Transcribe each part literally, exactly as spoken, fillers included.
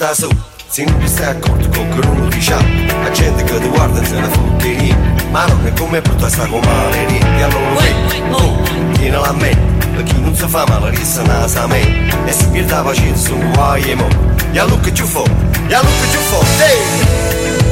da su, se non ti stai accorto con che uno dice, la gente che ti guarda se ne fotte lì, ma non è come brutta sta con male lì, e allora vedi, oh, tieni la mente, per chi non si fa male resta nasa a me, e si pierde la pazienza su guai e mo, e allora che ci fa, e allora che ci fa, ehi!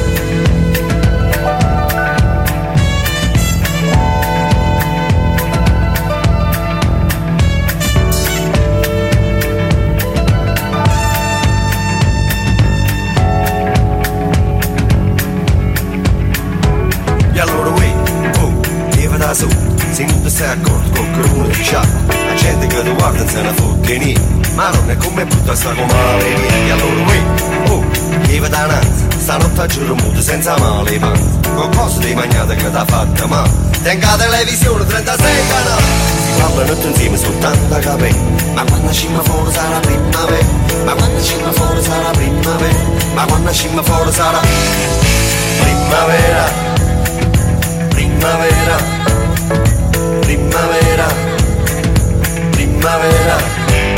Su, se non ti stai accorto con che uno dice, la gente che ti guarda se ne fotte lì, ma non è come brutta sta con male lì, e allora uè, oh, viva da nanza, stanotte a giuro muto senza male panza, con cose di magnate che t'ha fatta ma, tenga la televisione trentasei canali, si parlano tutti insieme soltanto capelli, ma quando scimma fuori sarà primavera, ma quando scimma fuori sarà primavera, ma quando scimma fuori sarà primavera, primavera. Primavera, primavera.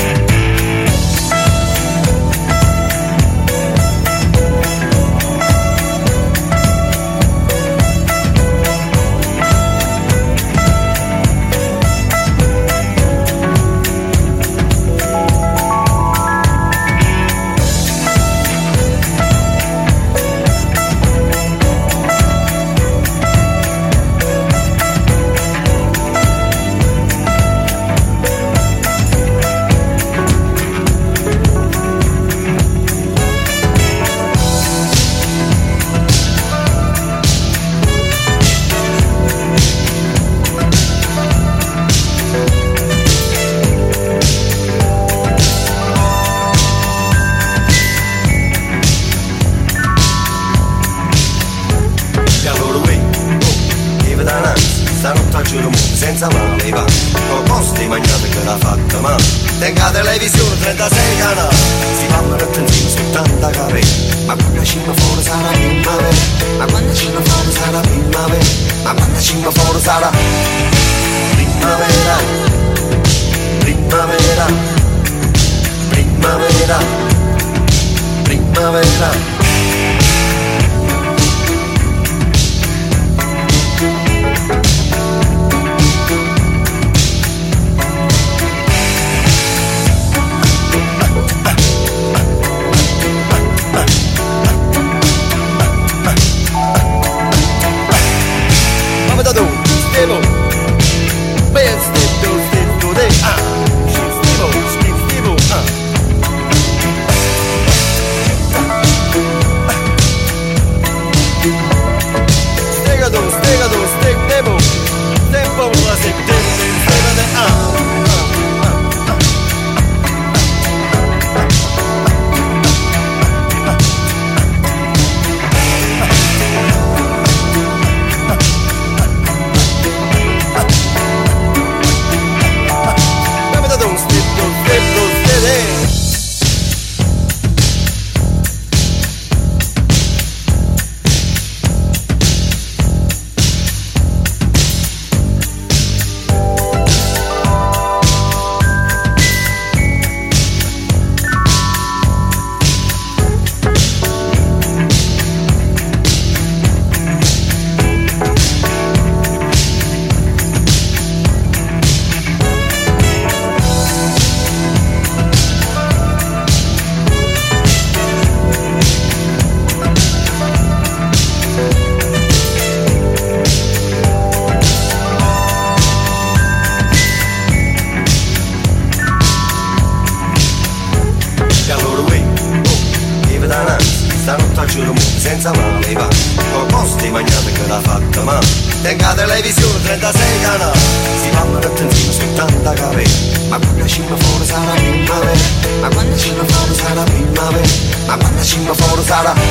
Senza male va, con cose di magnate che l'ha fatta ma, tenga la televisione trentasei canali, si parlano tutti insieme soltanto capelli, ma quando scimma fuori sarà primavera, ma quando scimma fuori sarà primavera, ma quando scimma fuori sarà primavera, primavera, primavera, primavera. Stable, bad stable, stable, they ah, stable, stable, stable, ah. Stegado, stegado, stable, tempo, la settembre, stable, ah. Senza male va, con cose di magnate che l'ha fatta ma, tenga la televisione trentasei canali, si parlano tutti insieme soltanto capelli, ma quando scimma fuori sarà primavera, ma quando scimma fuori sarà primavera, ma quando scimma fuori sarà